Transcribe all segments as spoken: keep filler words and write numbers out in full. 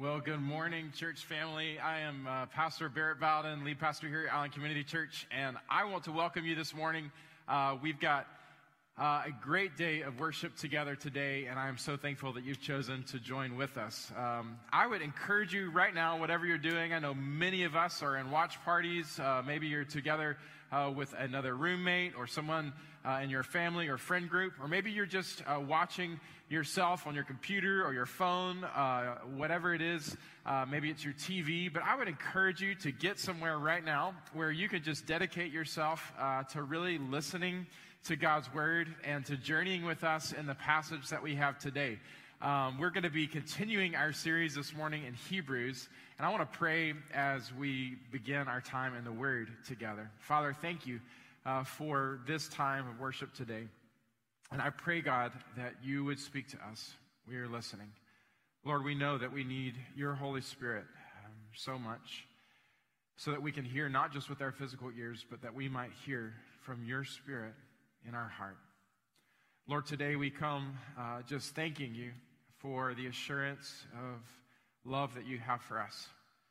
Well, good morning, church family. I am uh, Pastor Barrett Bowden, lead pastor here at Allen Community Church, and I want to welcome you this morning. Uh, we've got uh, a great day of worship together today, and I am so thankful that you've chosen to join with us. Um, I would encourage you right now, whatever you're doing. I know many of us are in watch parties. Uh, maybe you're together uh, with another roommate or someone uh, in your family or friend group, or maybe you're just uh, watching yourself on your computer or your phone, uh, whatever it is. Uh, maybe it's your T V, but I would encourage you to get somewhere right now where you could just dedicate yourself uh, to really listening to God's Word and to journeying with us in the passage that we have today. Um, we're going to be continuing our series this morning in Hebrews, and I want to pray as we begin our time in the Word together. Father, thank you uh, for this time of worship today. And I pray, God, that you would speak to us. We are listening. Lord, we know that we need your Holy Spirit um, so much so that we can hear not just with our physical ears, but that we might hear from your Spirit in our heart. Lord, today we come uh, just thanking you for the assurance of love that you have for us.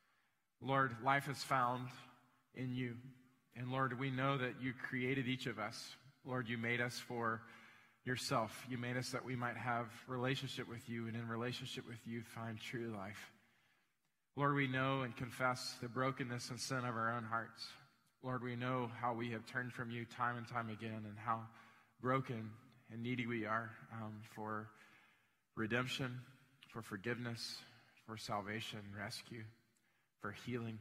Lord, life is found in you. And Lord, we know that you created each of us. Lord, you made us for yourself. You made us that we might have relationship with you, and in relationship with you find true life. Lord, we know and confess the brokenness and sin of our own hearts. Lord, we know how we have turned from you time and time again, and how broken and needy we are um, for redemption, for forgiveness, for salvation, rescue, for healing.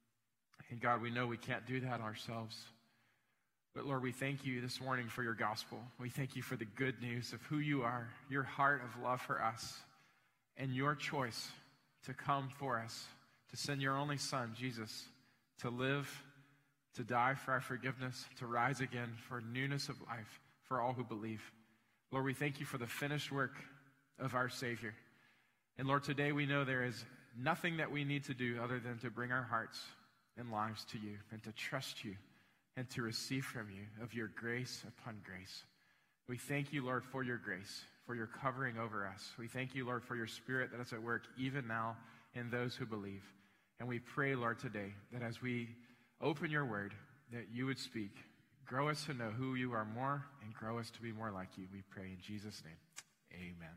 And God, we know we can't do that ourselves. But Lord, we thank you this morning for your gospel. We thank you for the good news of who you are, your heart of love for us, and your choice to come for us, to send your only Son, Jesus, to live, to die for our forgiveness, to rise again for newness of life for all who believe. Lord, we thank you for the finished work of our Savior. And Lord, today we know there is nothing that we need to do other than to bring our hearts and lives to you and to trust you and to receive from you of your grace upon grace. We thank you, Lord, for your grace, for your covering over us. We thank you, Lord, for your Spirit that is at work even now in those who believe. And we pray, Lord, today that as we open your word, that you would speak. Grow us to know who you are more and grow us to be more like you. We pray in Jesus' name. Amen.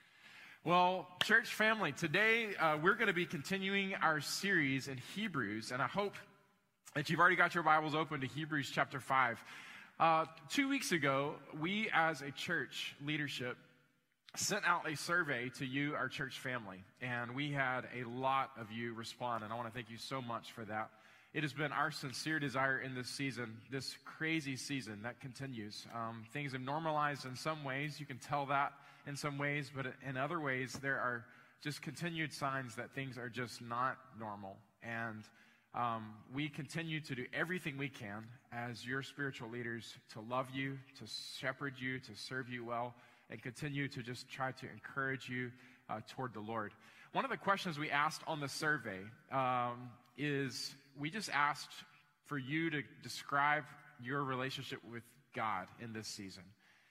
Well, church family, today uh, we're going to be continuing our series in Hebrews, and I hope that you've already got your Bibles open to Hebrews chapter five. Uh, two weeks ago, we as a church leadership sent out a survey to you, our church family, and we had a lot of you respond, and I want to thank you so much for that. It has been our sincere desire in this season, this crazy season that continues. Um, things have normalized in some ways. You can tell that in some ways, but in other ways, there are just continued signs that things are just not normal. And um, we continue to do everything we can as your spiritual leaders to love you, to shepherd you, to serve you well, and continue to just try to encourage you uh, toward the Lord. One of the questions we asked on the survey um, is, we just asked for you to describe your relationship with God in this season.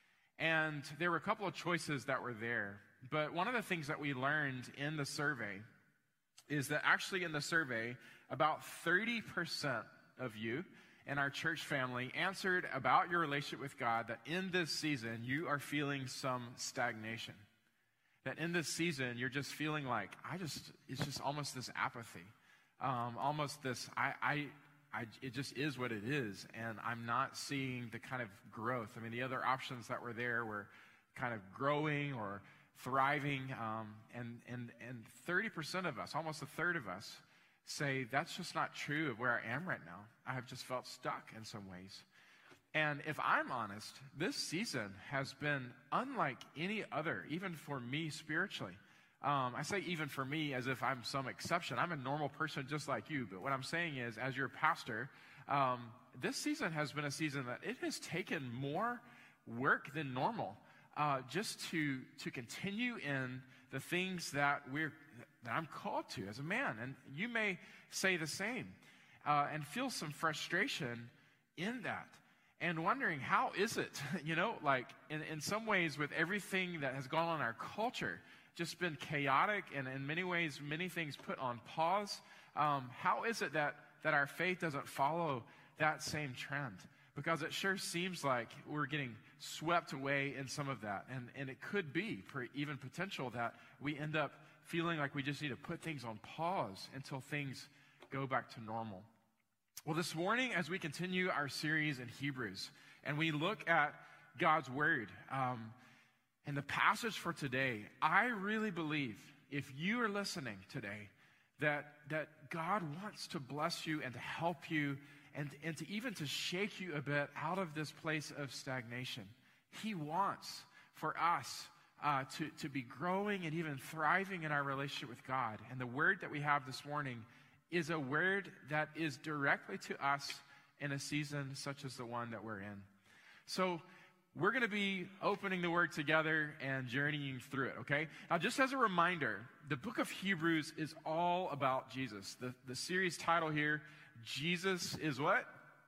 And there were a couple of choices that were there. But one of the things that we learned in the survey is that actually in the survey, about thirty percent of you in our church family answered about your relationship with God, that in this season you are feeling some stagnation. That in this season you're just feeling like, I just, it's just almost this apathy. Um, almost this, I, I, I, it just is what it is, and I'm not seeing the kind of growth. I mean, the other options that were there were kind of growing or thriving, um, and and and thirty percent of us, almost a third of us, say that's just not true of where I am right now. I have just felt stuck in some ways. And if I'm honest, this season has been unlike any other, even for me spiritually. Um, I say even for me as if I'm some exception. I'm a normal person just like you, but what I'm saying is, as your pastor, um, this season has been a season that it has taken more work than normal uh, just to to continue in the things that we're that I'm called to as a man. And you may say the same uh, and feel some frustration in that. And wondering, how is it, you know, like in, in some ways with everything that has gone on in our culture, just been chaotic and in many ways, many things put on pause. Um, how is it that, that our faith doesn't follow that same trend? Because it sure seems like we're getting swept away in some of that. And, and it could be even potential that we end up feeling like we just need to put things on pause until things go back to normal. Well, this morning, as we continue our series in Hebrews, and we look at God's Word, um, and the passage for today, I really believe, if you are listening today, that, that God wants to bless you and to help you and, and to even to shake you a bit out of this place of stagnation. He wants for us uh, to, to be growing and even thriving in our relationship with God. And the word that we have this morning is a word that is directly to us in a season such as the one that we're in. So we're going to be opening the word together and journeying through it, okay? Now, just as a reminder, the book of Hebrews is all about Jesus. The, the series title here, Jesus is what?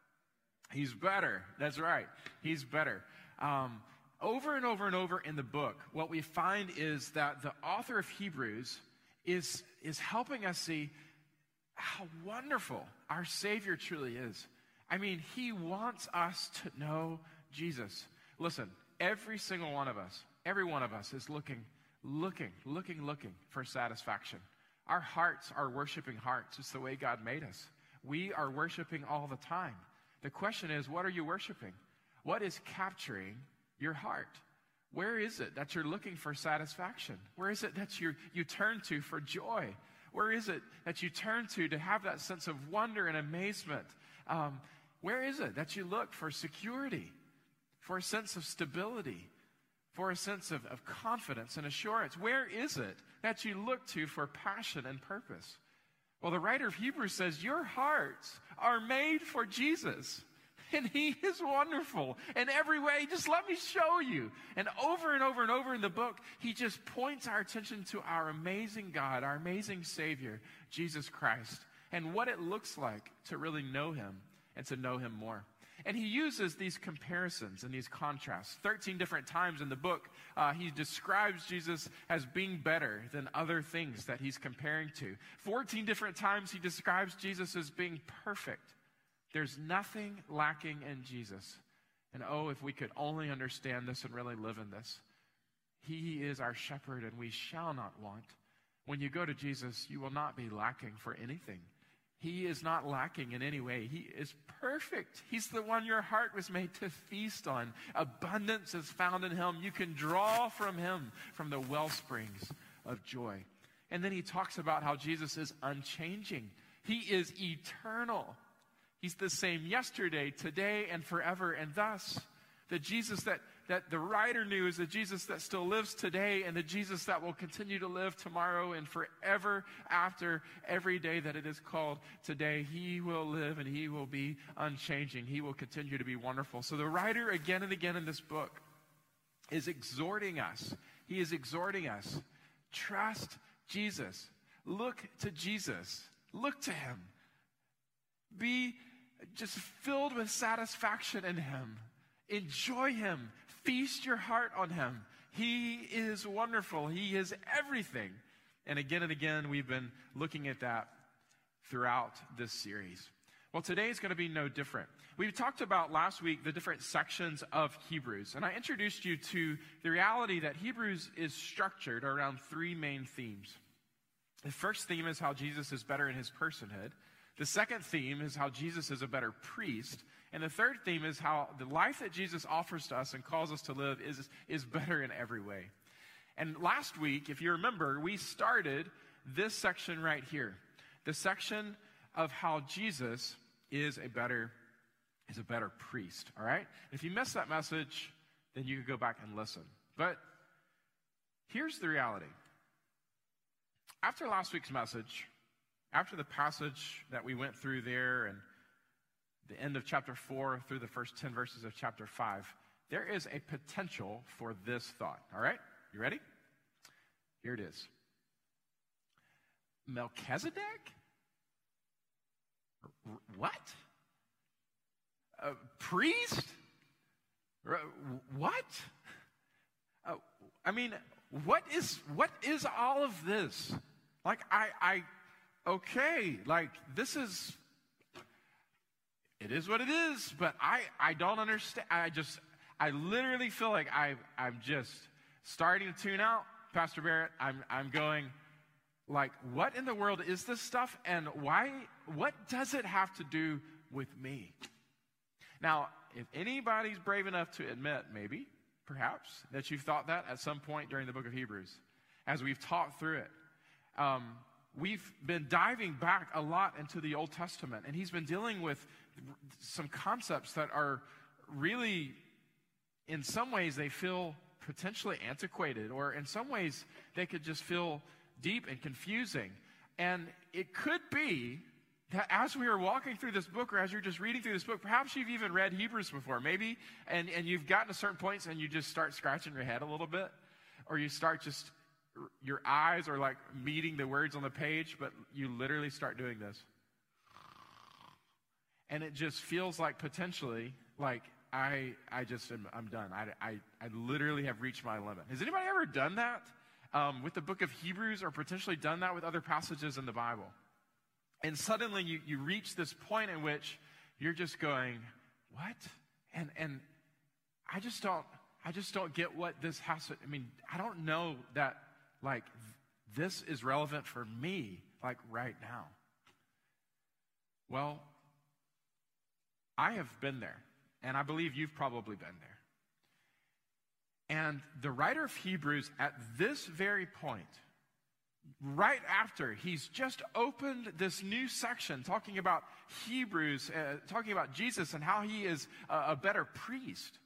He's better. That's right. He's better. Um, over and over and over in the book, what we find is that the author of Hebrews is, is helping us see how wonderful our Savior truly is. I mean, he wants us to know Jesus. Listen, every single one of us, every one of us is looking, looking, looking, looking for satisfaction. Our hearts are worshiping hearts. It's the way God made us. We are worshiping all the time. The question is, what are you worshiping? What is capturing your heart? Where is it that you're looking for satisfaction? Where is it that you you turn to for joy? Where is it that you turn to to have that sense of wonder and amazement? Um, where is it that you look for security, for a sense of stability, for a sense of, of confidence and assurance? Where is it that you look to for passion and purpose? Well, the writer of Hebrews says, your hearts are made for Jesus, and he is wonderful in every way. Just let me show you. And over and over and over in the book, he just points our attention to our amazing God, our amazing Savior, Jesus Christ, and what it looks like to really know him and to know him more. And he uses these comparisons and these contrasts. thirteen different times in the book, uh, he describes Jesus as being better than other things that he's comparing to. fourteen different times he describes Jesus as being perfect. There's nothing lacking in Jesus. And oh, if we could only understand this and really live in this. He is our shepherd and we shall not want. When you go to Jesus, you will not be lacking for anything. He is not lacking in any way. He is perfect. He's the one your heart was made to feast on. Abundance is found in him. You can draw from him, from the well springs of joy. And then he talks about how Jesus is unchanging. He is eternal. He's the same yesterday, today, and forever. And thus, the Jesus that, that the writer knew is the Jesus that still lives today and the Jesus that will continue to live tomorrow and forever after every day that it is called today. He will live and he will be unchanging. He will continue to be wonderful. So the writer again and again in this book is exhorting us. He is exhorting us. Trust Jesus. Look to Jesus. Look to him. Be just filled with satisfaction in him. Enjoy him. Feast your heart on him. He is wonderful. He is everything. And again and again, we've been looking at that throughout this series. Well, today is going to be no different. We talked about last week the different sections of Hebrews, and I introduced you to the reality that Hebrews is structured around three main themes. The first theme is how Jesus is better in his personhood. The second theme is how Jesus is a better priest. And the third theme is how the life that Jesus offers to us and calls us to live is, is better in every way. And last week, if you remember, we started this section right here. The section of how Jesus is a better, is a better priest, all right? If you missed that message, then you can go back and listen. But here's the reality. After last week's message, after the passage that we went through there and the end of chapter four through the first ten verses of chapter five, there is a potential for this thought. All right? You ready? Here it is. Melchizedek? R- what? A priest? R- what? Uh, I mean, what is what is all of this? Like, I, I, okay, like, this is, it is what it is, but I, I don't understand. I just, I literally feel like I, I'm just starting to tune out, Pastor Barrett. I'm, I'm going, like, what in the world is this stuff, and why, what does it have to do with me? Now, if anybody's brave enough to admit, maybe, perhaps, that you've thought that at some point during the book of Hebrews, as we've talked through it, um, we've been diving back a lot into the Old Testament, and he's been dealing with some concepts that are really, in some ways, they feel potentially antiquated, or in some ways, they could just feel deep and confusing. And it could be that as we are walking through this book, or as you're just reading through this book, perhaps you've even read Hebrews before, maybe, and, and you've gotten to certain points and you just start scratching your head a little bit, or you start just, your eyes are like meeting the words on the page, but you literally start doing this. And it just feels like potentially, like, I I just am, I'm done. I, I, I literally have reached my limit. Has anybody ever done that um, with the book of Hebrews, or potentially done that with other passages in the Bible? And suddenly you, you reach this point in which you're just going, what? And and I just don't I just don't get what this has to, I mean, I don't know that, like, this is relevant for me, like, right now. Well, I have been there, and I believe you've probably been there. And the writer of Hebrews, at this very point, right after he's just opened this new section talking about Hebrews, uh, talking about Jesus and how he is a, a better priest,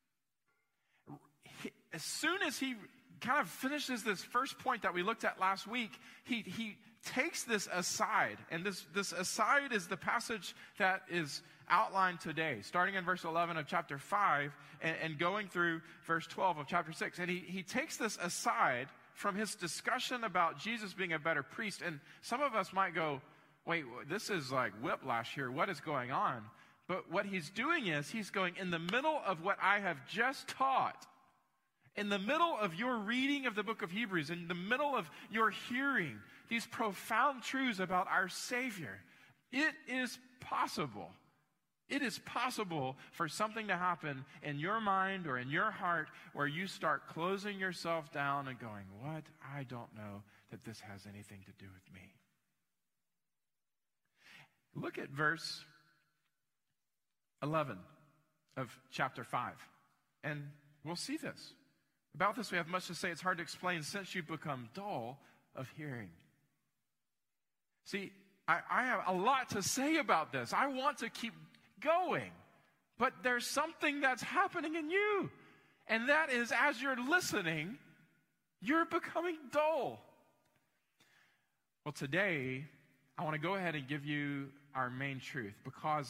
he, as soon as he kind of finishes this first point that we looked at last week, he he takes this aside, and this, this aside is the passage that is outlined today, starting in verse eleven of chapter five and, and going through verse twelve of chapter six. And he, he takes this aside from his discussion about Jesus being a better priest. And some of us might go, wait, this is like whiplash here. What is going on? But what he's doing is he's going, in the middle of what I have just taught, in the middle of your reading of the book of Hebrews, in the middle of your hearing these profound truths about our Savior, it is possible. It is possible for something to happen in your mind or in your heart where you start closing yourself down and going, what? I don't know that this has anything to do with me. Look at verse eleven of chapter five, and we'll see this. About this we have much to say. It's hard to explain since you've become dull of hearing. See, I, I have a lot to say about this. I want to keep going, but there's something that's happening in you, and that is, as you're listening, you're becoming dull. Well, today I want to go ahead and give you our main truth, because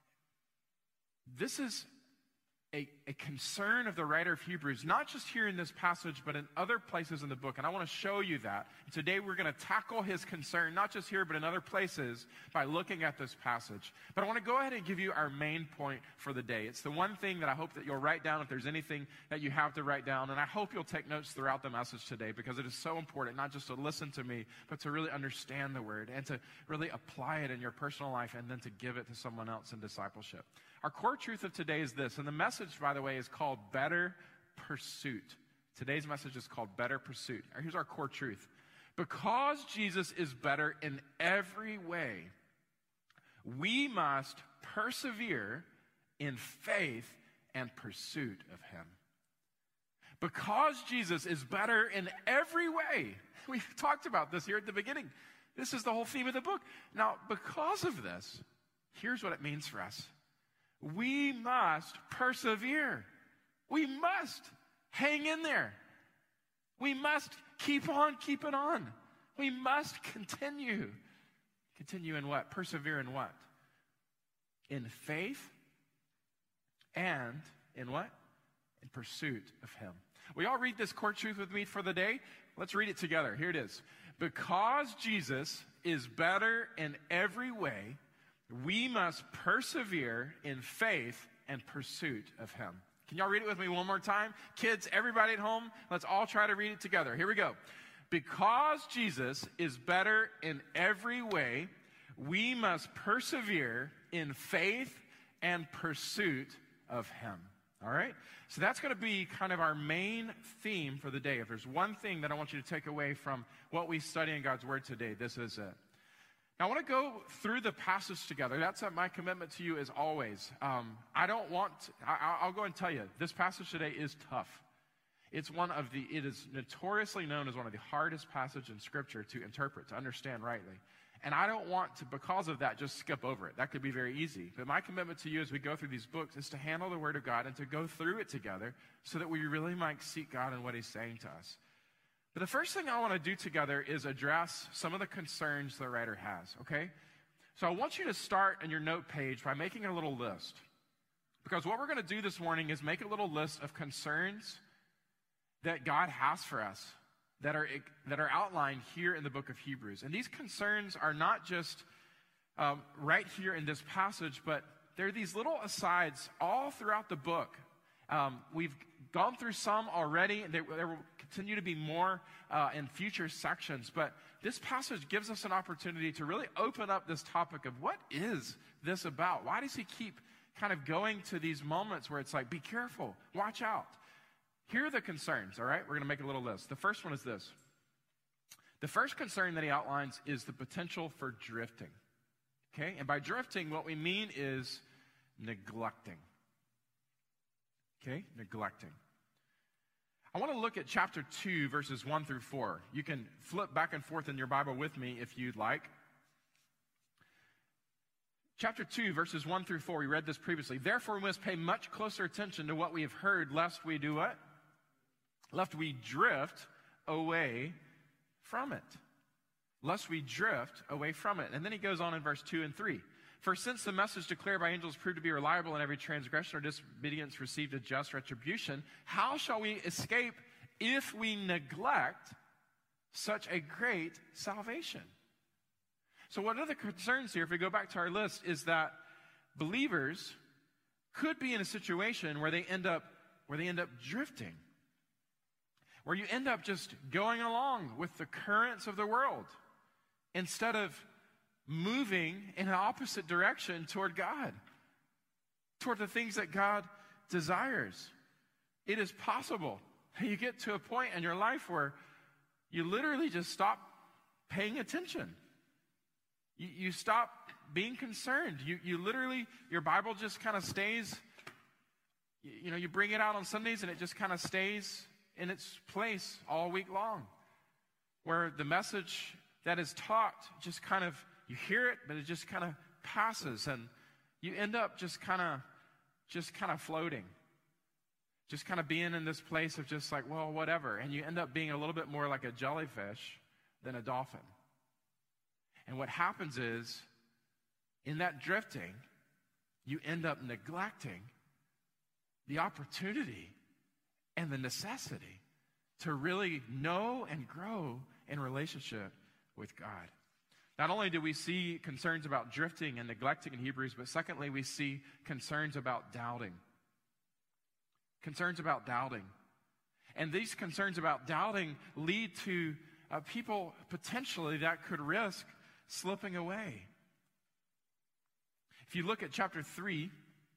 this is A, a concern of the writer of Hebrews, not just here in this passage, but in other places in the book. And I want to show you that. And today we're going to tackle his concern, not just here, but in other places, by looking at this passage. But I want to go ahead and give you our main point for the day. It's the one thing that I hope that you'll write down if there's anything that you have to write down. And I hope you'll take notes throughout the message today, because it is so important, not just to listen to me, but to really understand the word and to really apply it in your personal life, and then to give it to someone else in discipleship. Our core truth of today is this, and the message, by the way, is called Better Pursuit. Today's message is called Better Pursuit. Here's our core truth. Because Jesus is better in every way, we must persevere in faith and pursuit of him. Because Jesus is better in every way. We've talked about this here at the beginning. This is the whole theme of the book. Now, because of this, here's what it means for us. We must persevere. We must hang in there. We must keep on keeping on. We must continue. Continue in what? Persevere in what? In faith and in what? In pursuit of him. Will y'all read this core truth with me for the day? Let's read it together. Here it is. Because Jesus is better in every way, we must persevere in faith and pursuit of him. Can y'all read it with me one more time? Kids, everybody at home, let's all try to read it together. Here we go. Because Jesus is better in every way, we must persevere in faith and pursuit of him. All right? So that's going to be kind of our main theme for the day. If there's one thing that I want you to take away from what we study in God's Word today, this is it. Now, I want to go through the passage together. That's my commitment to you as always. Um, I don't want, to, I, I'll go and tell you, this passage today is tough. It's one of the, it is notoriously known as one of the hardest passages in Scripture to interpret, to understand rightly. And I don't want to, because of that, just skip over it. That could be very easy. But my commitment to you as we go through these books is to handle the Word of God and to go through it together so that we really might seek God and what he's saying to us. But the first thing I want to do together is address some of the concerns the writer has, okay? So I want you to start on your note page by making a little list. Because what we're going to do this morning is make a little list of concerns that God has for us that are, that are outlined here in the book of Hebrews. And these concerns are not just um, right here in this passage, but they're these little asides all throughout the book. Um, we've gone through some already, and there, there will continue to be more uh, in future sections. But this passage gives us an opportunity to really open up this topic of what is this about? Why does he keep kind of going to these moments where it's like, be careful, watch out? Here are the concerns, all right? We're going to make a little list. The first one is this. The first concern that he outlines is the potential for drifting, okay? And by drifting, what we mean is neglecting, okay? Neglecting. I want to look at chapter two, verses one through four. You can flip back and forth in your Bible with me if you'd like. Chapter two, verses one through four, we read this previously. Therefore, we must pay much closer attention to what we have heard, lest we do what? Lest we drift away from it. Lest we drift away from it. And then he goes on in verse two and three. For since the message declared by angels proved to be reliable, and every transgression or disobedience received a just retribution, how shall we escape if we neglect such a great salvation? So one of the concerns here, if we go back to our list, is that believers could be in a situation where they end up where they end up drifting, where you end up just going along with the currents of the world instead of moving in an opposite direction toward God, toward the things that God desires. It is possible you get to a point in your life where you literally just stop paying attention. You, you stop being concerned. You, you literally, your Bible just kind of stays, you, you know, you bring it out on Sundays and it just kind of stays in its place all week long. Where the message that is taught just kind of, you hear it, but it just kind of passes and you end up just kind of, just kind of floating. Just kind of being in this place of just like, well, whatever. And you end up being a little bit more like a jellyfish than a dolphin. And what happens is, in that drifting, you end up neglecting the opportunity and the necessity to really know and grow in relationship with God. Not only do we see concerns about drifting and neglecting in Hebrews, but secondly, we see concerns about doubting. Concerns about doubting. And these concerns about doubting lead to uh, people potentially that could risk slipping away. If you look at chapter three,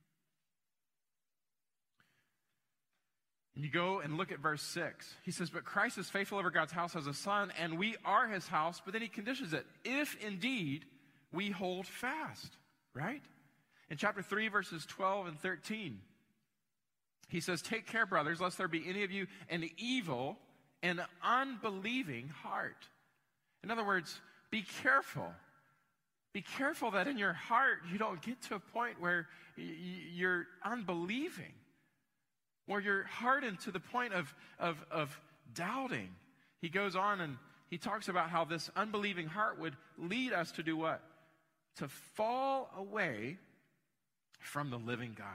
and you go and look at verse six, he says, but Christ is faithful over God's house as a son, and we are his house, but then he conditions it, if indeed we hold fast, right? In chapter three, verses twelve and thirteen, he says, take care, brothers, lest there be any of you an evil and unbelieving heart. In other words, be careful. Be careful that in your heart you don't get to a point where y- you're unbelieving, where you're hardened to the point of, of, of doubting. He goes on and he talks about how this unbelieving heart would lead us to do what? To fall away from the living God.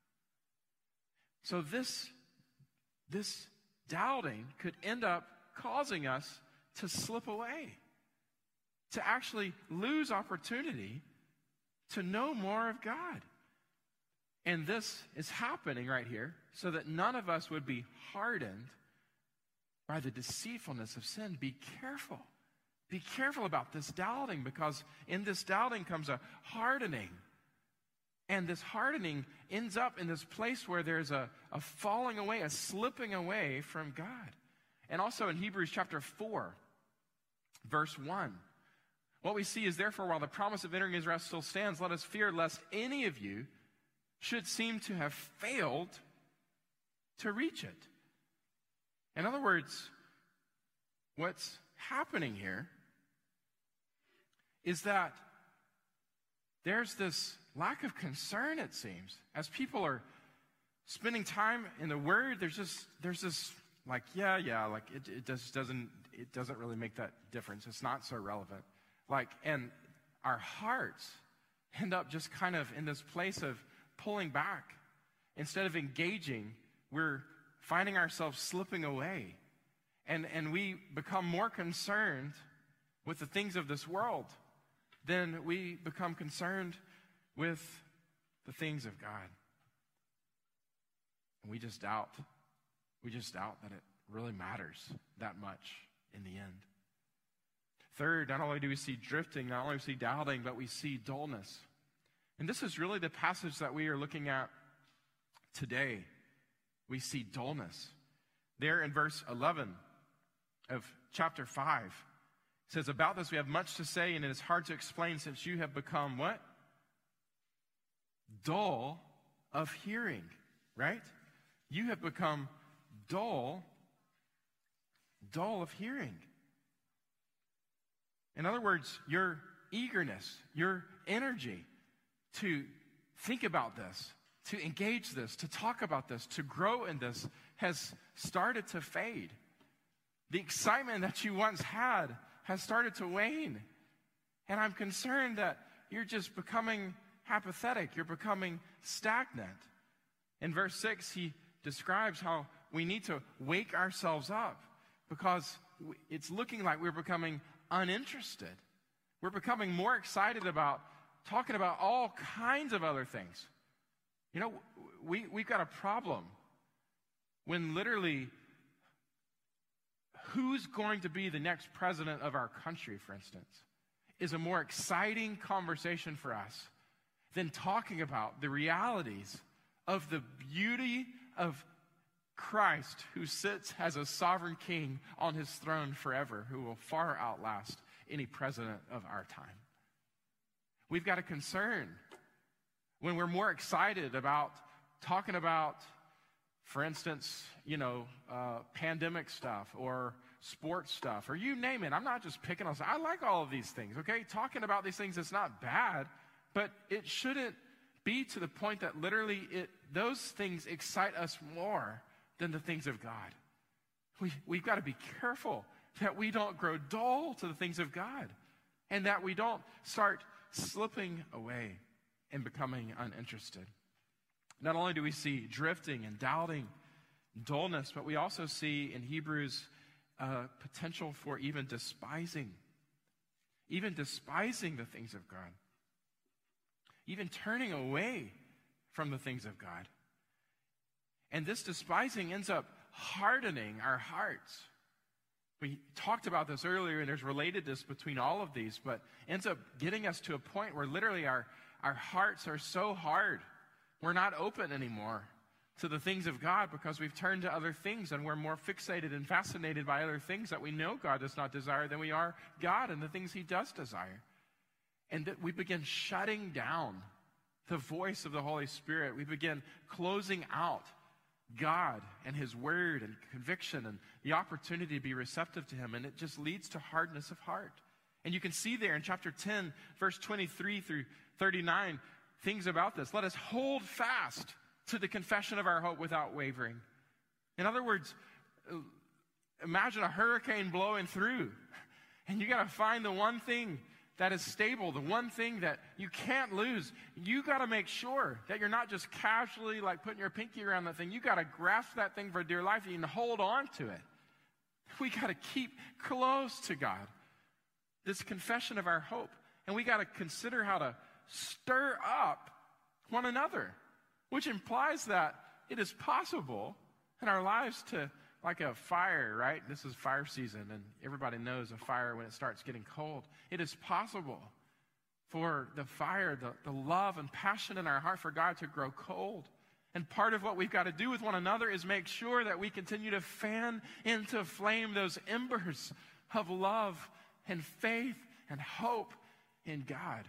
So this, this doubting could end up causing us to slip away, to actually lose opportunity to know more of God. And this is happening right here so that none of us would be hardened by the deceitfulness of sin. Be careful. Be careful about this doubting, because in this doubting comes a hardening. And this hardening ends up in this place where there's a, a falling away, a slipping away from God. And also in Hebrews chapter four, verse one, what we see is, therefore, while the promise of entering his rest still stands, let us fear lest any of you should seem to have failed to reach it. In other words, what's happening here is that there's this lack of concern, it seems. As people are spending time in the Word, there's just there's this like, yeah, yeah, like it, it just doesn't it doesn't really make that difference. It's not so relevant. Like, and our hearts end up just kind of in this place of pulling back. Instead of engaging, we're finding ourselves slipping away. And, and we become more concerned with the things of this world than we become concerned with the things of God. And we just doubt. We just doubt that it really matters that much in the end. Third, not only do we see drifting, not only do we see doubting, but we see dullness. And this is really the passage that we are looking at today. We see dullness. There in verse eleven of chapter five, it says, about this we have much to say, and it is hard to explain since you have become what? Dull of hearing, right? You have become dull, dull of hearing. In other words, your eagerness, your energy to think about this, to engage this, to talk about this, to grow in this has started to fade. The excitement that you once had has started to wane. And I'm concerned that you're just becoming apathetic. You're becoming stagnant. In verse six, he describes how we need to wake ourselves up because it's looking like we're becoming uninterested. We're becoming more excited about talking about all kinds of other things. You know, we, we've got a problem when literally who's going to be the next president of our country, for instance, is a more exciting conversation for us than talking about the realities of the beauty of Christ, who sits as a sovereign king on his throne forever, who will far outlast any president of our time. We've got a concern when we're more excited about talking about, for instance, you know, uh, pandemic stuff or sports stuff, or you name it. I'm not just picking on. I like all of these things, okay? Talking about these things is not bad, but it shouldn't be to the point that literally it those things excite us more than the things of God. We, we've got to be careful that we don't grow dull to the things of God and that we don't start slipping away and becoming uninterested. Not only do we see drifting and doubting, dullness, but we also see in Hebrews uh, potential for even despising, even despising the things of God, even turning away from the things of God. And this despising ends up hardening our hearts. We talked about this earlier, and there's relatedness between all of these, but ends up getting us to a point where literally our, our hearts are so hard. We're not open anymore to the things of God because we've turned to other things, and we're more fixated and fascinated by other things that we know God does not desire than we are God and the things he does desire. And that we begin shutting down the voice of the Holy Spirit. We begin closing out God and his word and conviction and the opportunity to be receptive to him. And it just leads to hardness of heart. And you can see there in chapter ten, verse twenty-three through thirty-nine, things about this. Let us hold fast to the confession of our hope without wavering. In other words, imagine a hurricane blowing through, and you got to find the one thing that is stable, the one thing that you can't lose. You got to make sure that you're not just casually like putting your pinky around that thing. You got to grasp that thing for dear life and hold on to it. We got to keep close to God. This confession of our hope. And we got to consider how to stir up one another. which implies that it is possible in our lives to, like a fire, right? This is fire season, and everybody knows a fire when it starts getting cold. It is possible for the fire, the, the love and passion in our heart for God to grow cold. And part of what we've got to do with one another is make sure that we continue to fan into flame those embers of love and faith and hope in God,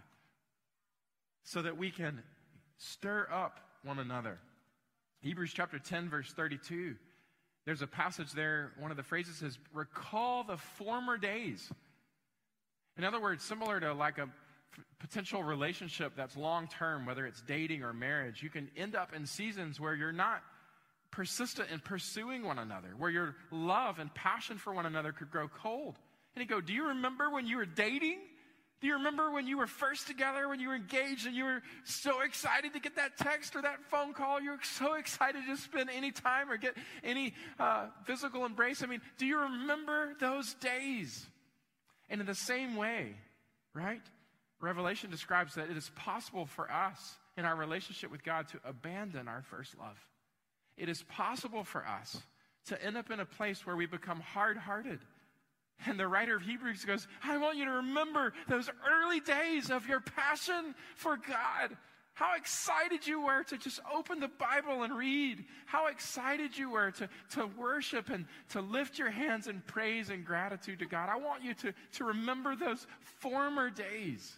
so that we can stir up one another. Hebrews chapter ten, verse thirty-two. There's a passage there, one of the phrases says, recall the former days. In other words, similar to like a f- potential relationship that's long-term, whether it's dating or marriage, you can end up in seasons where you're not persistent in pursuing one another, where your love and passion for one another could grow cold. And you go, do you remember when you were dating? Do you remember when you were first together, when you were engaged, and you were so excited to get that text or that phone call? You were so excited to spend any time or get any uh, physical embrace. I mean, do you remember those days? And in the same way, right? Revelation describes that it is possible for us in our relationship with God to abandon our first love. It is possible for us to end up in a place where we become hard-hearted. And the writer of Hebrews goes, I want you to remember those early days of your passion for God. How excited you were to just open the Bible and read. How excited you were to, to worship and to lift your hands in praise and gratitude to God. I want you to, to remember those former days.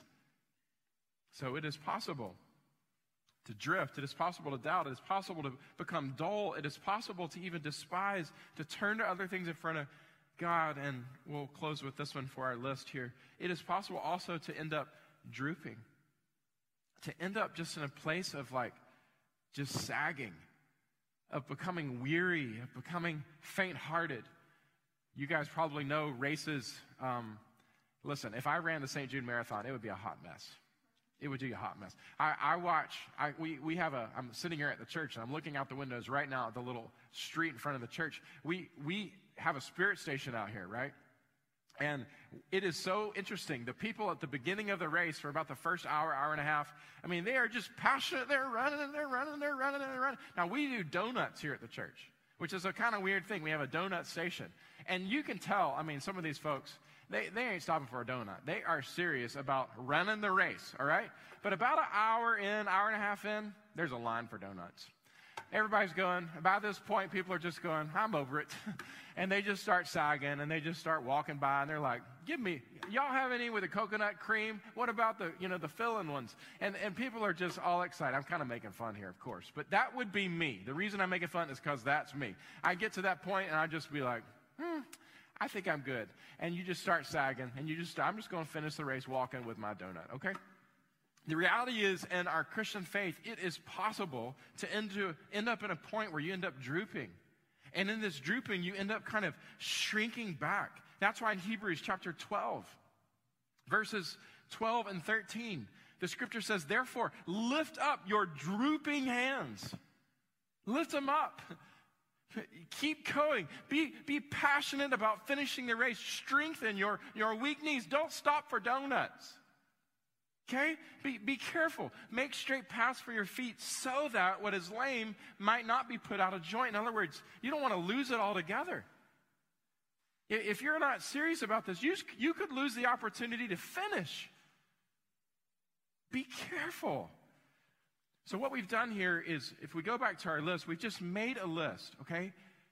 So it is possible to drift. It is possible to doubt. It is possible to become dull. It is possible to even despise, to turn to other things in front of God. And we'll close with this one for our list here. It is possible also to end up drooping, to end up just in a place of like just sagging, of becoming weary, of becoming faint-hearted. You guys probably know races. Um, listen, if I ran the Saint Jude Marathon, it would be a hot mess. It would be a hot mess. I, I watch, I, we, we have a, I'm sitting here at the church, and I'm looking out the windows right now at the little street in front of the church. We, we have a spirit station out here, right? And it is so interesting. The people at the beginning of the race for about the first hour, hour and a half, I mean, they are just passionate. They're running and they're running and they're running and they're running. Now, we do donuts here at the church, which is a kind of weird thing. We have a donut station. And you can tell, I mean, some of these folks, They they ain't stopping for a donut. They are serious about running the race, all right? But about an hour in, hour and a half in, there's a line for donuts. Everybody's going, about this point, people are just going, I'm over it. And they just start sagging, and they just start walking by, and they're like, give me, y'all have any with a coconut cream? What about the, you know, the filling ones? And and people are just all excited. I'm kind of making fun here, of course. But that would be me. The reason I'm making fun is because that's me. I get to that point, and I just be like, hmm. I think I'm good. And you just start sagging, and you just, I'm just going to finish the race walking with my donut, okay? The reality is, in our Christian faith, it is possible to end, to end up in a point where you end up drooping. And in this drooping, you end up kind of shrinking back. That's why in Hebrews chapter twelve, verses twelve and thirteen, the scripture says, therefore, lift up your drooping hands. Lift them up. Keep going. Be, be passionate about finishing the race. Strengthen your, your weak knees. Don't stop for donuts. Okay? Be, be careful. Make straight paths for your feet so that what is lame might not be put out of joint. In other words, you don't want to lose it altogether. If you're not serious about this, you, you could lose the opportunity to finish. Be careful. So what we've done here is, if we go back to our list, we've just made a list, okay?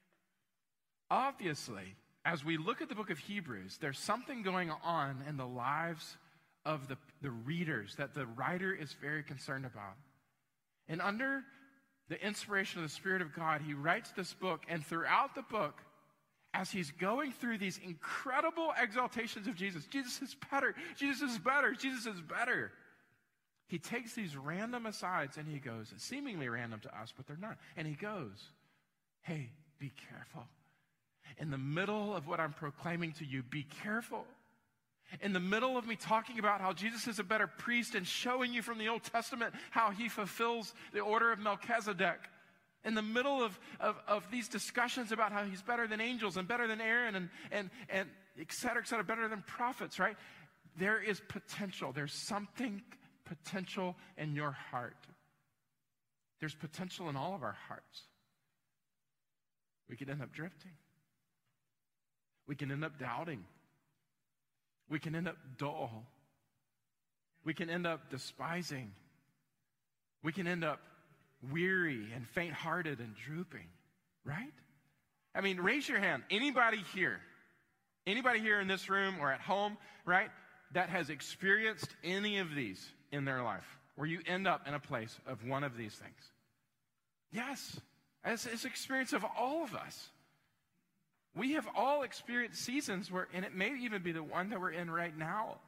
Obviously, as we look at the book of Hebrews, there's something going on in the lives of the, the readers that the writer is very concerned about. And under the inspiration of the Spirit of God, he writes this book, and throughout the book, as he's going through these incredible exaltations of Jesus, Jesus is better, Jesus is better, Jesus is better. He takes these random asides and he goes, seemingly random to us, but they're not. And he goes, hey, be careful. In the middle of what I'm proclaiming to you, be careful. In the middle of me talking about how Jesus is a better priest and showing you from the Old Testament how he fulfills the order of Melchizedek. In the middle of, of, of these discussions about how he's better than angels and better than Aaron and, and, and et cetera, et cetera, better than prophets, right? There is potential. There's something potential in your heart There's potential in all of our hearts. We could end up drifting. We can end up doubting. We can end up dull. We can end up despising. We can end up weary and faint-hearted and drooping, right? I mean, raise your hand. Anybody here, anybody here in this room or at home, right, that has experienced any of these in their life, where you end up in a place of one of these things? Yes, it's, it's experience of all of us. We have all experienced seasons where, and it may even be the one that we're in right now.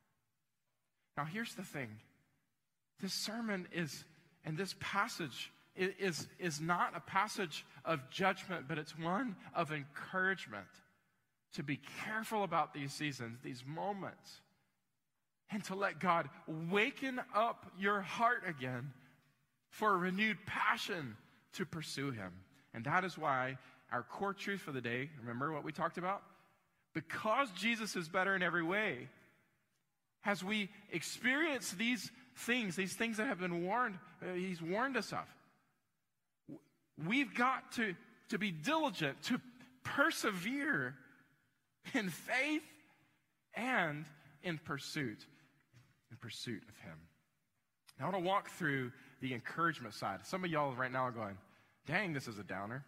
Now, here's the thing. This sermon is, and this passage is, is, is not a passage of judgment, but it's one of encouragement to be careful about these seasons, these moments, and to let God waken up your heart again for a renewed passion to pursue Him. And that is why our core truth for the day, remember what we talked about? Because Jesus is better in every way, as we experience these things, these things that have been warned, uh, He's warned us of, we've got to, to be diligent, to persevere in faith and in pursuit, in pursuit of Him. Now, I want to walk through the encouragement side. Some of y'all right now are going, dang, this is a downer.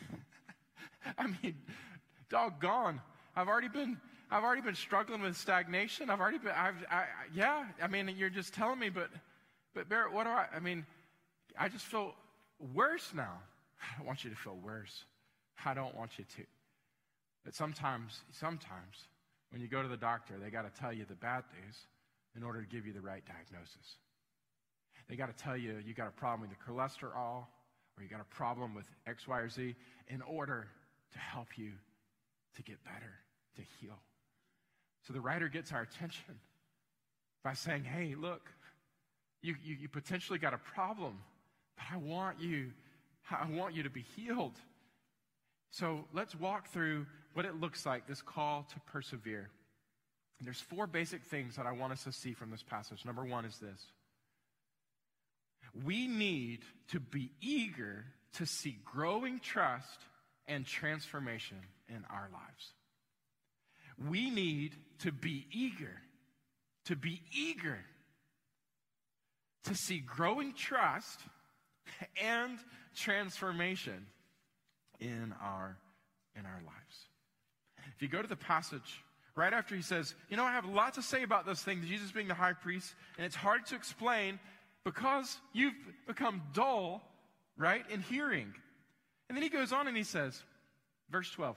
I mean, doggone. I've already been, I've already been struggling with stagnation. I've already been, I've, I, yeah, I mean, you're just telling me, but, but Barrett, what do I, I mean, I just feel worse now. I don't want you to feel worse. I don't want you to. But sometimes, sometimes, when you go to the doctor, they got to tell you the bad news in order to give you the right diagnosis. They got to tell you you got a problem with the cholesterol, or you got a problem with X, Y, or Z, in order to help you to get better, to heal. So the writer gets our attention by saying, hey, look, you, you, you potentially got a problem, but I want you, I want you to be healed. So let's walk through what it looks like, this call to persevere. And there's four basic things that I want us to see from this passage. Number one is this. We need to be eager to see growing trust and transformation in our lives. We need to be eager, to be eager to see growing trust and transformation in our, in our lives. If you go to the passage, right after he says, you know, I have a lot to say about this thing, Jesus being the high priest, and it's hard to explain because you've become dull, right, in hearing. And then he goes on and he says, verse twelve,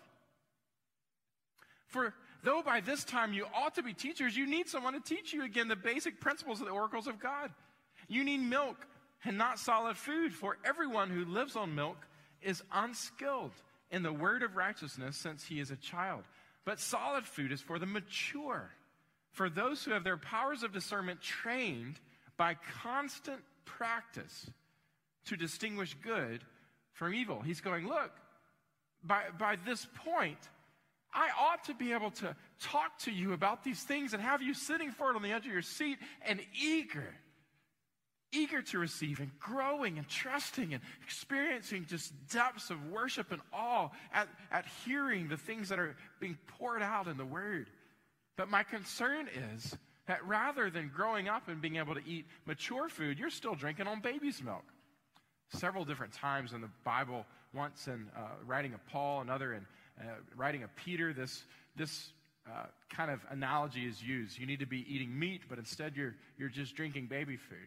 for though by this time you ought to be teachers, you need someone to teach you again the basic principles of the oracles of God. You need milk and not solid food, for everyone who lives on milk is unskilled in the word of righteousness since he is a child. But solid food is for the mature, for those who have their powers of discernment trained by constant practice to distinguish good from evil. He's going, look, by, by this point, I ought to be able to talk to you about these things and have you sitting forward on the edge of your seat and eager, eager to receive and growing and trusting and experiencing just depths of worship and awe at, at hearing the things that are being poured out in the Word. But my concern is that rather than growing up and being able to eat mature food, you're still drinking on baby's milk. Several different times in the Bible, once in uh, writing of Paul, another in uh, writing of Peter, this this uh, kind of analogy is used. You need to be eating meat, but instead you're you're just drinking baby food.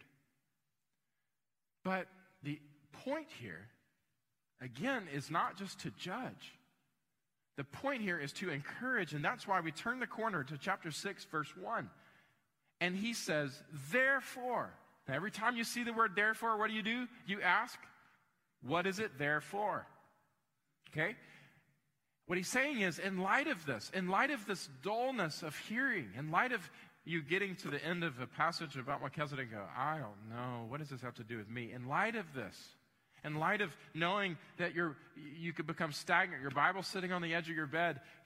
But the point here, again, is not just to judge. The point here is to encourage, and that's why we turn the corner to chapter six, verse one. And he says, therefore. Now, every time you see the word therefore, what do you do? You ask, what is it there for? Okay? What he's saying is, in light of this, in light of this dullness of hearing, in light of you getting to the end of a passage about Melchizedek and go, I don't know, what does this have to do with me? In light of this, in light of knowing that you're, you could become stagnant, your Bible's sitting on the edge of your bed,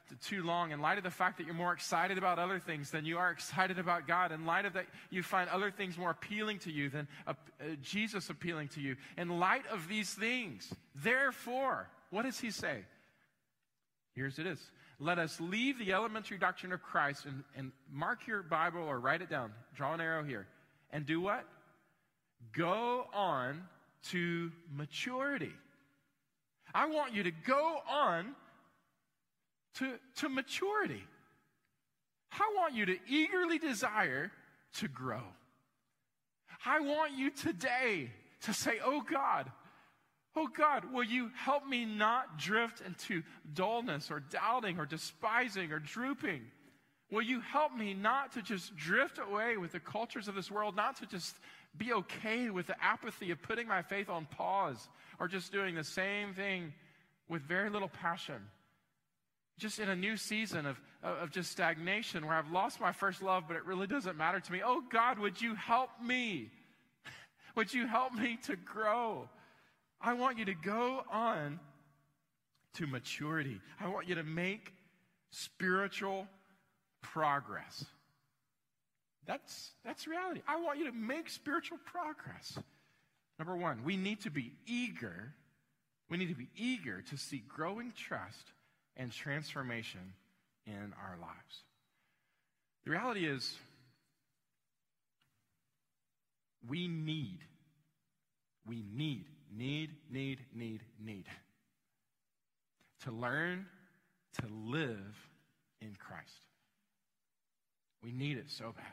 too long, in light of the fact that you're more excited about other things than you are excited about God, in light of that you find other things more appealing to you than uh, uh, Jesus appealing to you, in light of these things, therefore, what does he say? Here's it is. Let us leave the elementary doctrine of Christ and, and mark your Bible or write it down. Draw an arrow here. And do what? Go on to maturity. I want you to go on to, to maturity. I want you to eagerly desire to grow. I want you today to say, oh God, oh God, will you help me not drift into dullness or doubting or despising or drooping? Will you help me not to just drift away with the cultures of this world, not to just be okay with the apathy of putting my faith on pause or just doing the same thing with very little passion? Just in a new season of, of just stagnation where I've lost my first love, but it really doesn't matter to me. Oh God, would you help me? Would you help me to grow? I want you to go on to maturity. I want you to make spiritual progress. That's, that's reality. I want you to make spiritual progress. Number one, we need to be eager. We need to be eager to see growing trust and transformation in our lives. The reality is, we need, we need, need, need, need, need to learn to live in Christ. We need it so bad.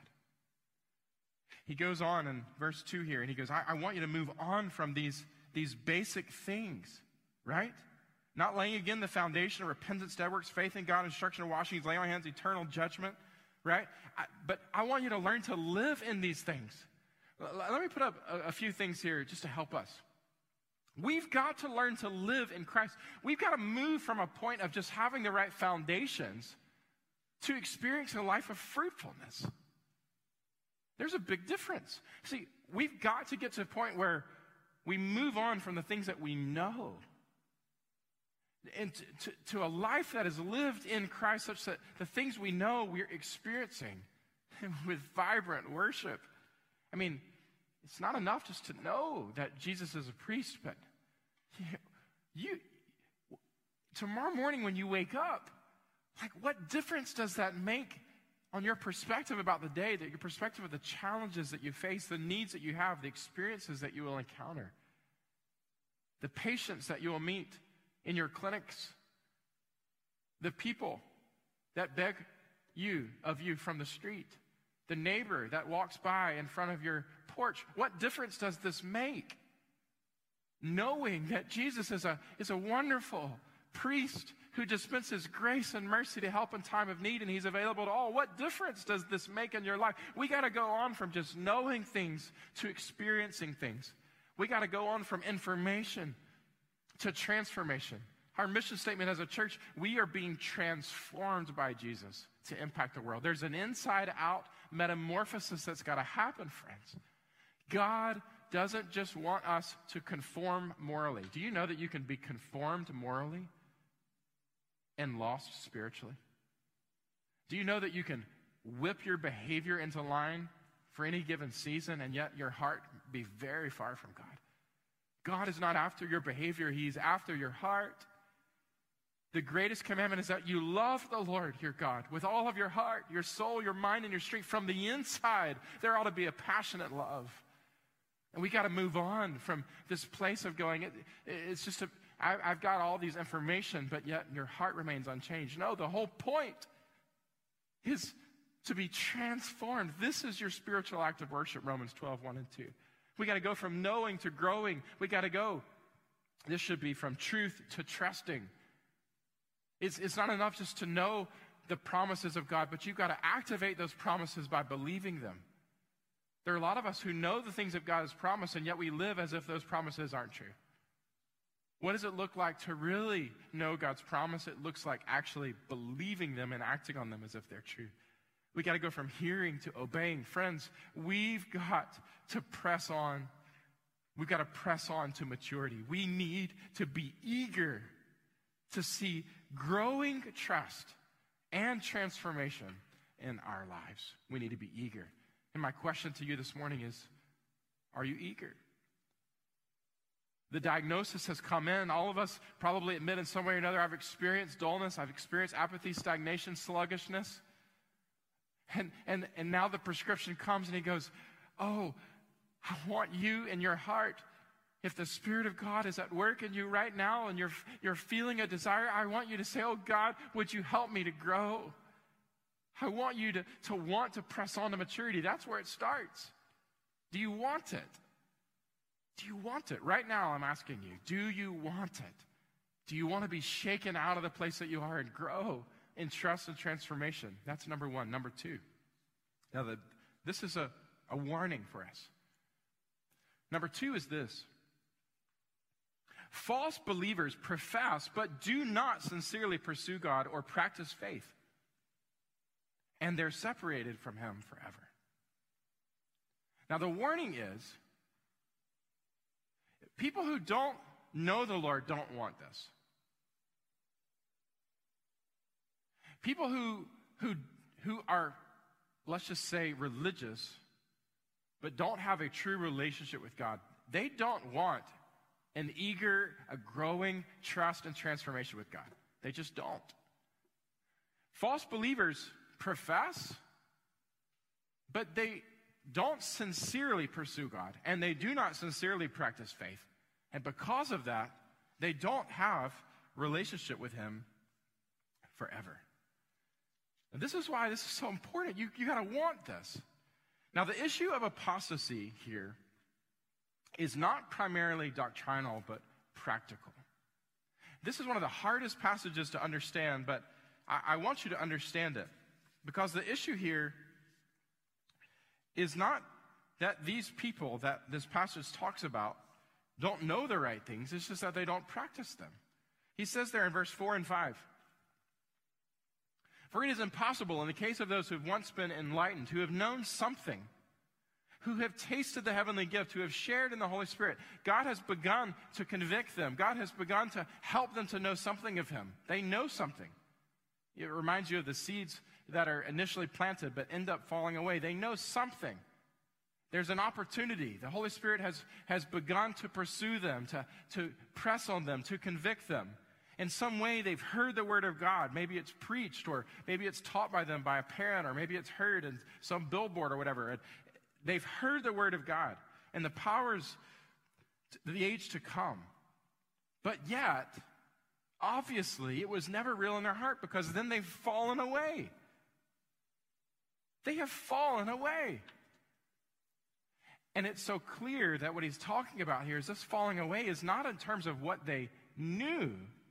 He goes on in verse two here, and he goes, I, I want you to move on from these, these basic things, right? Not laying again the foundation of repentance, dead works, faith in God, instruction of washings, laying on hands, eternal judgment, right? I, but I want you to learn to live in these things. L- let me put up a, a few things here just to help us. We've got to learn to live in Christ. We've got to move from a point of just having the right foundations to experiencing a life of fruitfulness. There's a big difference. See, we've got to get to a point where we move on from the things that we know and to, to, to a life that is lived in Christ, such that the things we know we're experiencing with vibrant worship. I mean, it's not enough just to know that Jesus is a priest, but you, you tomorrow morning when you wake up, like, what difference does that make on your perspective about the day, that your perspective of the challenges that you face, the needs that you have, the experiences that you will encounter, the patients that you will meet in your clinics, the people that beg you of you from the street, the neighbor that walks by in front of your porch? What difference does this make? Knowing that Jesus is a, is a wonderful priest who dispenses grace and mercy to help in time of need, and he's available to all. What difference does this make in your life? We got to go on from just knowing things to experiencing things. We got to go on from information to transformation. Our mission statement as a church, we are being transformed by Jesus to impact the world. There's an inside-out metamorphosis that's got to happen, friends. God doesn't just want us to conform morally. Do you know that you can be conformed morally and lost spiritually? Do you know that you can whip your behavior into line for any given season and yet your heart be very far from God? God is not after your behavior. He's after your heart. The greatest commandment is that you love the Lord your God with all of your heart, your soul, your mind, and your strength. From the inside, there ought to be a passionate love. And we got to move on from this place of going, it, it's just a, I, I've got all these information, but yet your heart remains unchanged. No, the whole point is to be transformed. This is your spiritual act of worship, Romans twelve, one and two. We got to go from knowing to growing. We got to go. This should be from truth to trusting. It's, it's not enough just to know the promises of God, but you've got to activate those promises by believing them. There are a lot of us who know the things that God has promised, and yet we live as if those promises aren't true. What does it look like to really know God's promise? It looks like actually believing them and acting on them as if they're true. We got to go from hearing to obeying. Friends, we've got to press on. We've got to press on to maturity. We need to be eager to see growing trust and transformation in our lives. We need to be eager. And my question to you this morning is, are you eager? The diagnosis has come in. All of us probably admit in some way or another, I've experienced dullness, I've experienced apathy, stagnation, sluggishness. And, and, and now the prescription comes and he goes, oh, I want you in your heart. If the Spirit of God is at work in you right now and you're, you're feeling a desire, I want you to say, oh God, would you help me to grow? I want you to, to want to press on to maturity. That's where it starts. Do you want it? Do you want it? Right now I'm asking you, do you want it? Do you want to be shaken out of the place that you are and grow in trust and transformation? That's number one. Number two. Now, the, this is a, a warning for us. Number two is this. False believers profess but do not sincerely pursue God or practice faith. And they're separated from Him forever. Now, the warning is, people who don't know the Lord don't want this. People who, who, who are, let's just say, religious, but don't have a true relationship with God, they don't want an eager, a growing trust and transformation with God. They just don't. False believers profess, but they don't sincerely pursue God, and they do not sincerely practice faith. And because of that, they don't have relationship with Him forever. And this is why this is so important. You, you got to want this. Now, the issue of apostasy here is not primarily doctrinal, but practical. This is one of the hardest passages to understand, but I, I want you to understand it. Because the issue here is not that these people that this passage talks about don't know the right things. It's just that they don't practice them. He says there in verse four and five, for it is impossible in the case of those who have once been enlightened, who have known something, who have tasted the heavenly gift, who have shared in the Holy Spirit. God has begun to convict them. God has begun to help them to know something of Him. They know something. It reminds you of the seeds that are initially planted but end up falling away. They know something. There's an opportunity. The Holy Spirit has, has begun to pursue them, to, to press on them, to convict them. In some way, they've heard the Word of God. Maybe it's preached, or maybe it's taught by them by a parent, or maybe it's heard in some billboard or whatever. And they've heard the Word of God and the powers, the age to come. But yet, obviously, it was never real in their heart, because then they've fallen away. They have fallen away. And it's so clear that what he's talking about here is this falling away is not in terms of what they knew,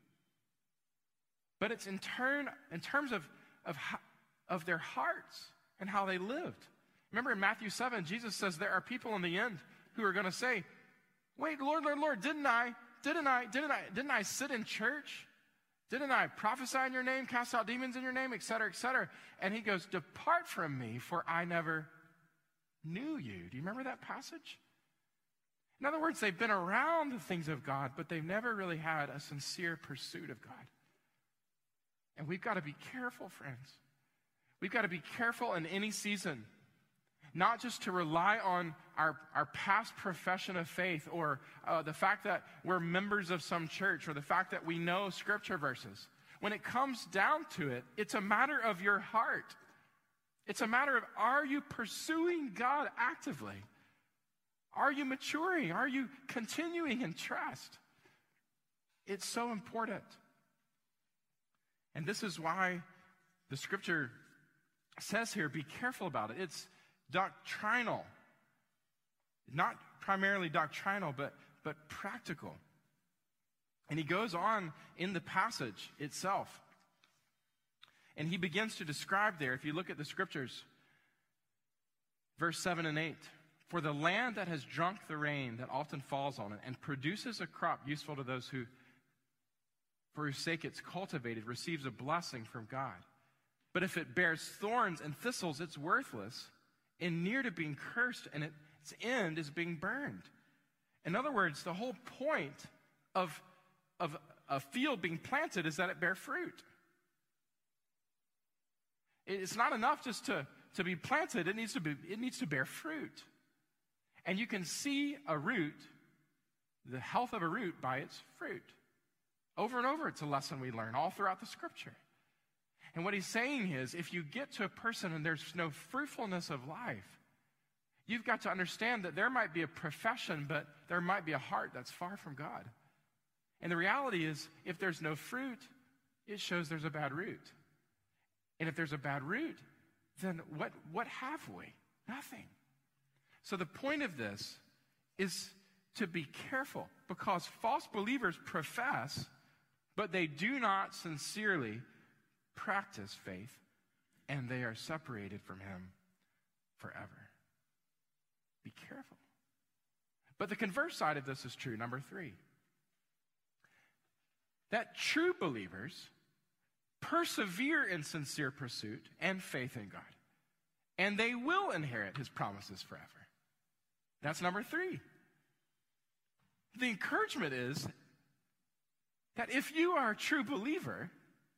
but it's in turn in terms of, of, of their hearts and how they lived. Remember in Matthew seven, Jesus says there are people in the end who are going to say, wait, Lord, Lord, Lord, didn't I, didn't I, didn't I, didn't I sit in church? Didn't I prophesy in your name, cast out demons in your name, et cetera, et cetera? And he goes, depart from me, for I never knew you. Do you remember that passage? In other words, they've been around the things of God, but they've never really had a sincere pursuit of God. And we've got to be careful, friends. We've got to be careful in any season, not just to rely on our, our past profession of faith, or uh, the fact that we're members of some church, or the fact that we know scripture verses. When it comes down to it, it's a matter of your heart. It's a matter of, are you pursuing God actively? Are you maturing? Are you continuing in trust? It's so important. And this is why the scripture says here, be careful about it. It's doctrinal. Not primarily doctrinal, but, but practical. And he goes on in the passage itself. And he begins to describe there, if you look at the scriptures, verse seven and eight, for the land that has drunk the rain that often falls on it and produces a crop useful to those who, for whose sake it's cultivated, receives a blessing from God. But if it bears thorns and thistles, it's worthless and near to being cursed, and its end is being burned. In other words, the whole point of, of a field being planted is that it bear fruit. It's not enough just to, to be planted. It needs to be, it needs to bear fruit. And you can see a root, the health of a root, by its fruit. Over and over, it's a lesson we learn all throughout the scripture. And what he's saying is, if you get to a person and there's no fruitfulness of life, you've got to understand that there might be a profession, but there might be a heart that's far from God. And the reality is, if there's no fruit, it shows there's a bad root. And if there's a bad root, then what, what have we? Nothing. So the point of this is to be careful, because false believers profess, but they do not sincerely practice faith, and they are separated from him forever. Be careful. But the converse side of this is true, number three. That true believers persevere in sincere pursuit and faith in God, and they will inherit his promises forever. That's number three. The encouragement is that if you are a true believer,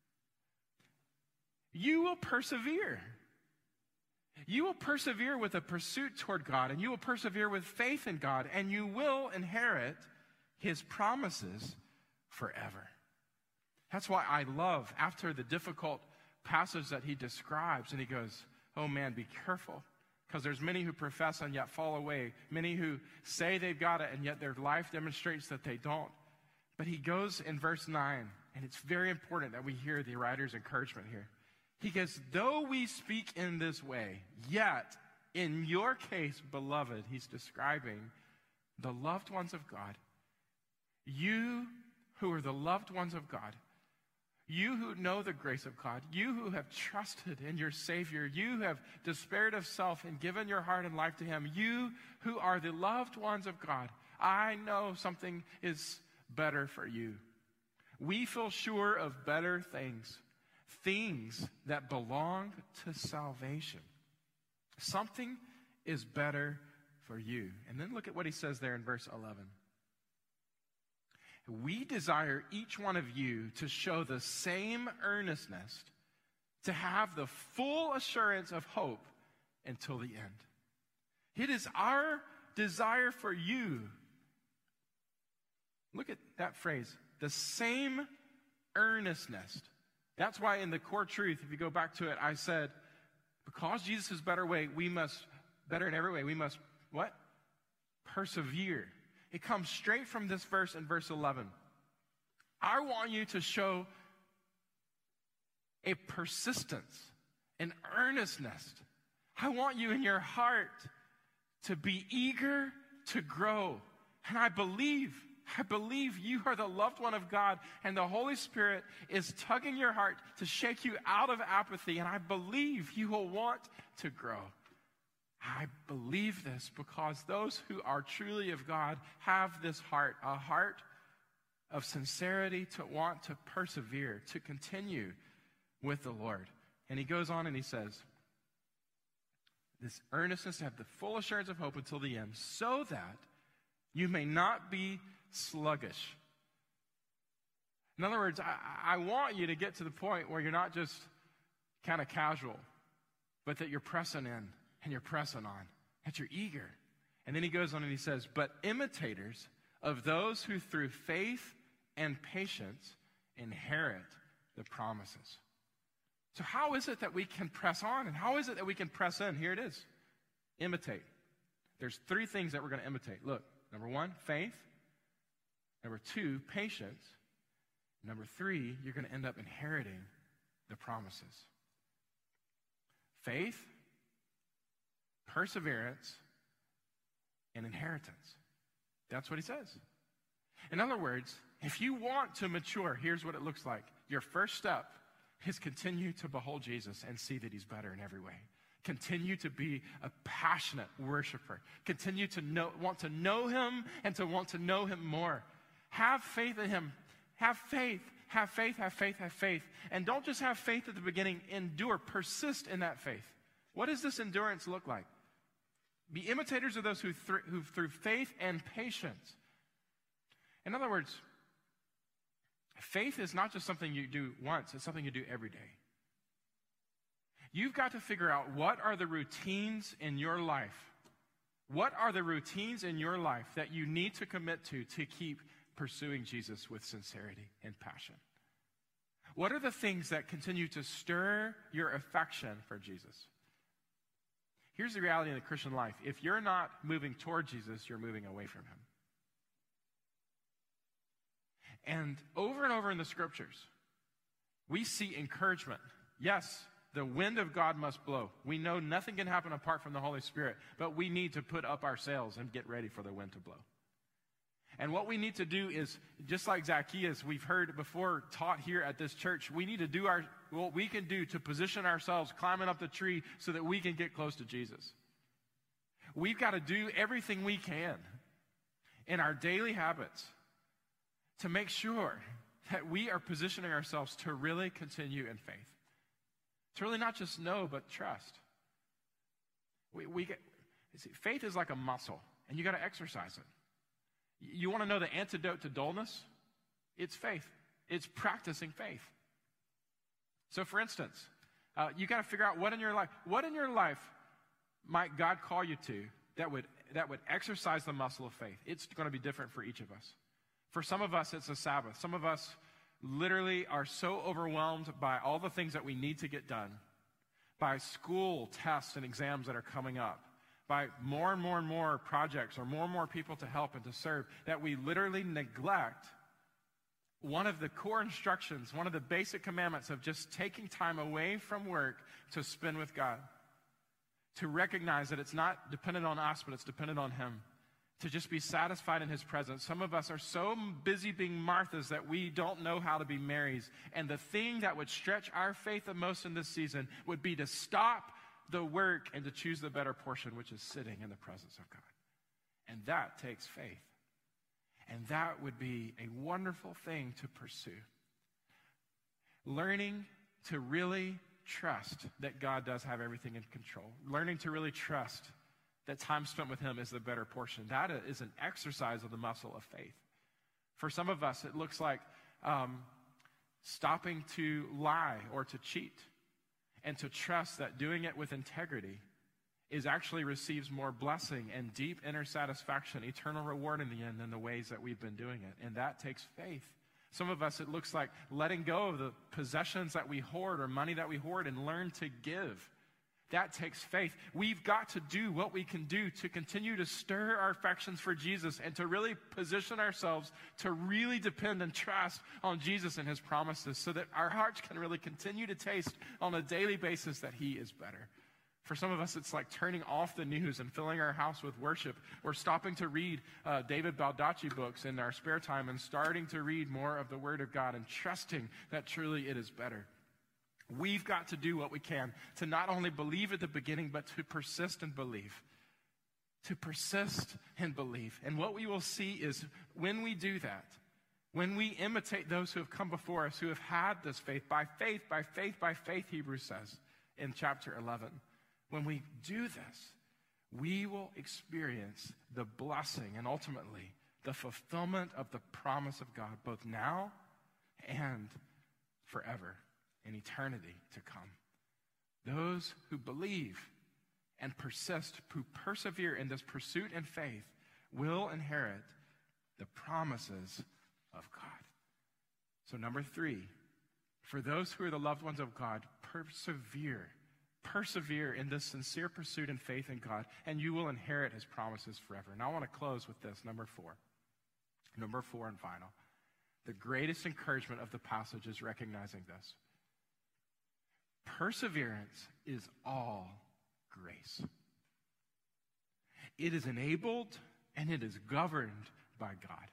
you will persevere. You will persevere with a pursuit toward God, and you will persevere with faith in God, and you will inherit his promises forever. That's why I love, after the difficult passage that he describes, and he goes, oh man, be careful, because there's many who profess and yet fall away, many who say they've got it, and yet their life demonstrates that they don't. But he goes in verse nine, and it's very important that we hear the writer's encouragement here. He goes, though we speak in this way, yet in your case, beloved, he's describing the loved ones of God. You who are the loved ones of God, you who know the grace of God, you who have trusted in your Savior, you who have despaired of self and given your heart and life to him, you who are the loved ones of God, I know something is better for you. We feel sure of better things. Things that belong to salvation. Something is better for you. And then look at what he says there in verse eleven. We desire each one of you to show the same earnestness, to have the full assurance of hope until the end. It is our desire for you. Look at that phrase, the same earnestness. That's why in the core truth, if you go back to it, I said, because Jesus is better way, we must, better in every way, we must, what? Persevere. It comes straight from this verse in verse eleven. I want you to show a persistence, an earnestness. I want you in your heart to be eager to grow. And I believe I believe you are the loved one of God, and the Holy Spirit is tugging your heart to shake you out of apathy, and I believe you will want to grow. I believe this because those who are truly of God have this heart, a heart of sincerity to want to persevere, to continue with the Lord. And he goes on and he says, this earnestness to have the full assurance of hope until the end, so that you may not be sluggish. In other words, I, I want you to get to the point where you're not just kind of casual, but that you're pressing in and you're pressing on, that you're eager. And then he goes on and he says, but imitators of those who through faith and patience inherit the promises. So how is it that we can press on, and how is it that we can press in? Here it is. Imitate. There's three things that we're going to imitate. Look, number one, faith. Number two, patience. Number three, you're going to end up inheriting the promises. Faith, perseverance, and inheritance. That's what he says. In other words, if you want to mature, here's what it looks like. Your first step is continue to behold Jesus and see that he's better in every way. Continue to be a passionate worshiper. Continue to know, want to know him and to want to know him more. Have faith in him. Have faith. Have faith, have faith, have faith. And don't just have faith at the beginning. Endure. Persist in that faith. What does this endurance look like? Be imitators of those who, th- who through faith and patience. In other words, faith is not just something you do once. It's something you do every day. You've got to figure out what are the routines in your life. What are the routines in your life that you need to commit to to keep pursuing Jesus with sincerity and passion? What are the things that continue to stir your affection for Jesus? Here's the reality in the Christian life. If you're not moving toward Jesus, you're moving away from him. And over and over in the scriptures, we see encouragement. Yes, the wind of God must blow. We know nothing can happen apart from the Holy Spirit, but we need to put up our sails and get ready for the wind to blow. And what we need to do is, just like Zacchaeus, we've heard before taught here at this church, we need to do our what we can do to position ourselves climbing up the tree so that we can get close to Jesus. We've got to do everything we can in our daily habits to make sure that we are positioning ourselves to really continue in faith. To really not just know, but trust. We, we get, see, faith is like a muscle, and you got to exercise it. You want to know the antidote to dullness? It's faith. It's practicing faith. So, for instance, uh, you got to figure out what in your life, what in your life might God call you to that would that would exercise the muscle of faith. It's going to be different for each of us. For some of us, it's a Sabbath. Some of us literally are so overwhelmed by all the things that we need to get done, by school tests and exams that are coming up, by more and more and more projects or more and more people to help and to serve, that we literally neglect one of the core instructions, one of the basic commandments of just taking time away from work to spend with God, to recognize that it's not dependent on us, but it's dependent on him, to just be satisfied in his presence. Some of us are so busy being Marthas that we don't know how to be Marys. And the thing that would stretch our faith the most in this season would be to stop the work and to choose the better portion, which is sitting in the presence of God. And that takes faith. And that would be a wonderful thing to pursue. Learning to really trust that God does have everything in control. Learning to really trust that time spent with him is the better portion. That is an exercise of the muscle of faith. For some of us, it looks like um, stopping to lie or to cheat and to trust that doing it with integrity is actually receives more blessing and deep inner satisfaction, eternal reward in the end than the ways that we've been doing it. And that takes faith. Some of us, it looks like letting go of the possessions that we hoard or money that we hoard and learn to give. That takes faith. We've got to do what we can do to continue to stir our affections for Jesus and to really position ourselves to really depend and trust on Jesus and his promises so that our hearts can really continue to taste on a daily basis that he is better. For some of us, it's like turning off the news and filling our house with worship. We're stopping to read uh, David Baldacci books in our spare time and starting to read more of the Word of God and trusting that truly it is better. We've got to do what we can to not only believe at the beginning, but to persist and believe. To persist and believe. And what we will see is when we do that, when we imitate those who have come before us, who have had this faith, by faith, by faith, by faith, Hebrews says in chapter eleven, when we do this, we will experience the blessing and ultimately the fulfillment of the promise of God, both now and forever. In eternity to come. Those who believe and persist, who persevere in this pursuit and faith, will inherit the promises of God. So number three, for those who are the loved ones of God, persevere. Persevere in this sincere pursuit and faith in God, and you will inherit his promises forever. And I want to close with this, number four. Number four and final. The greatest encouragement of the passage is recognizing this. Perseverance is all grace. It is enabled and it is governed by God.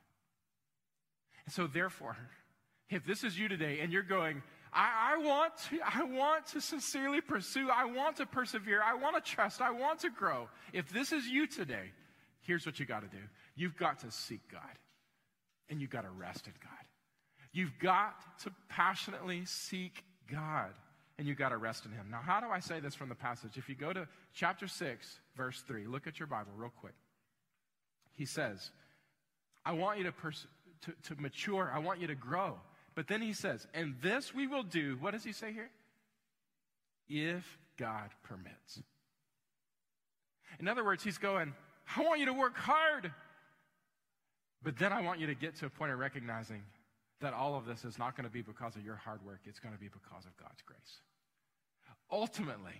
And so therefore, if this is you today and you're going, I, I want to, I want to sincerely pursue, I want to persevere, I want to trust, I want to grow. If this is you today, here's what you got to do. You've got to seek God. And you've got to rest in God. You've got to passionately seek God. And you've got to rest in him. Now, how do I say this from the passage? If you go to chapter six, verse three, look at your Bible real quick. He says, I want you to, pers- to, to mature. I want you to grow. But then he says, and this we will do, what does he say here? If God permits. In other words, he's going, I want you to work hard, but then I want you to get to a point of recognizing that all of this is not going to be because of your hard work. It's going to be because of God's grace. Ultimately,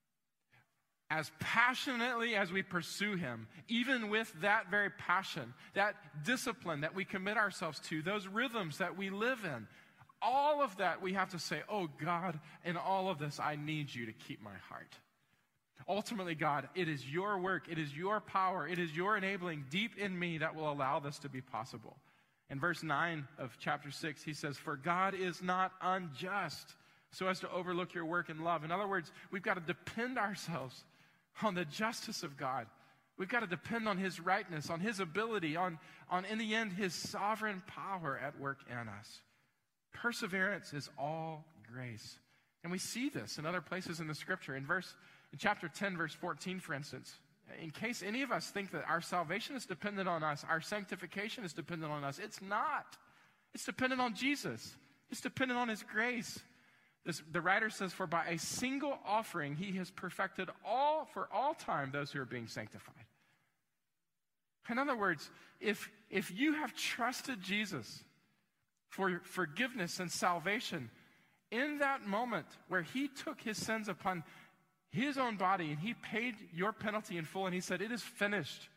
as passionately as we pursue him, even with that very passion, that discipline that we commit ourselves to, those rhythms that we live in, all of that we have to say, oh God, in all of this, I need you to keep my heart. Ultimately, God, it is your work, it is your power, it is your enabling deep in me that will allow this to be possible. In verse nine of chapter six, he says, for God is not unjust so as to overlook your work in love. In other words, we've got to depend ourselves on the justice of God. We've got to depend on his rightness, on his ability, on, on in the end, his sovereign power at work in us. Perseverance is all grace. And we see this in other places in the scripture. In verse In chapter ten, verse fourteen, for instance, in case any of us think that our salvation is dependent on us, our sanctification is dependent on us, it's not. It's dependent on Jesus. It's dependent on his grace. This, the writer says, for by a single offering, he has perfected all, for all time, those who are being sanctified. In other words, if, if you have trusted Jesus for forgiveness and salvation, in that moment where he took his sins upon his own body, and he paid your penalty in full, and he said, it is finished.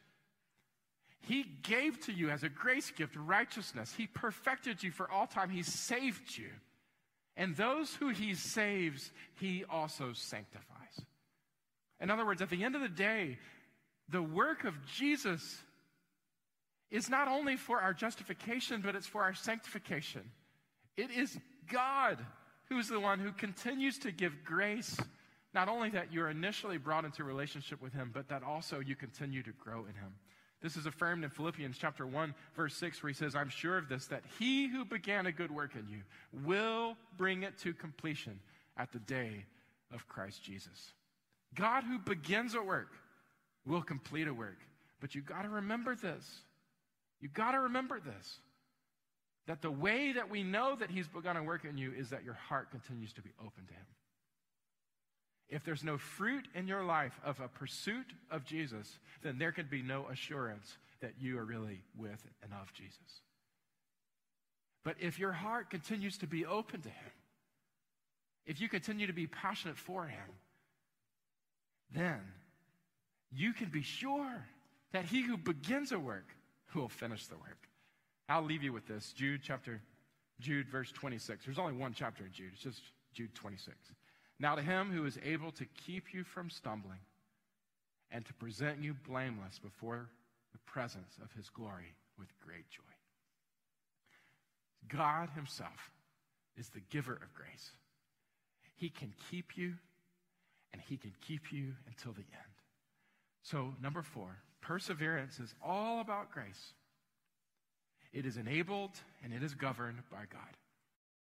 He gave to you as a grace gift righteousness. He perfected you for all time. He saved you. And those who he saves, he also sanctifies. In other words, at the end of the day, the work of Jesus is not only for our justification, but it's for our sanctification. It is God who is the one who continues to give grace. Not only that you're initially brought into relationship with him, but that also you continue to grow in him. This is affirmed in Philippians chapter one, verse six, where he says, I'm sure of this, that he who began a good work in you will bring it to completion at the day of Christ Jesus. God who begins a work will complete a work. But you got to remember this. You got to remember this. That the way that we know that he's begun a work in you is that your heart continues to be open to him. If there's no fruit in your life of a pursuit of Jesus, then there can be no assurance that you are really with and of Jesus. But if your heart continues to be open to him, if you continue to be passionate for him, then you can be sure that he who begins a work will finish the work. I'll leave you with this. Jude chapter, Jude verse twenty-six. There's only one chapter in Jude. It's just Jude twenty-six. Now to him who is able to keep you from stumbling and to present you blameless before the presence of his glory with great joy. God himself is the giver of grace. He can keep you, and he can keep you until the end. So, number four, perseverance is all about grace. It is enabled and it is governed by God.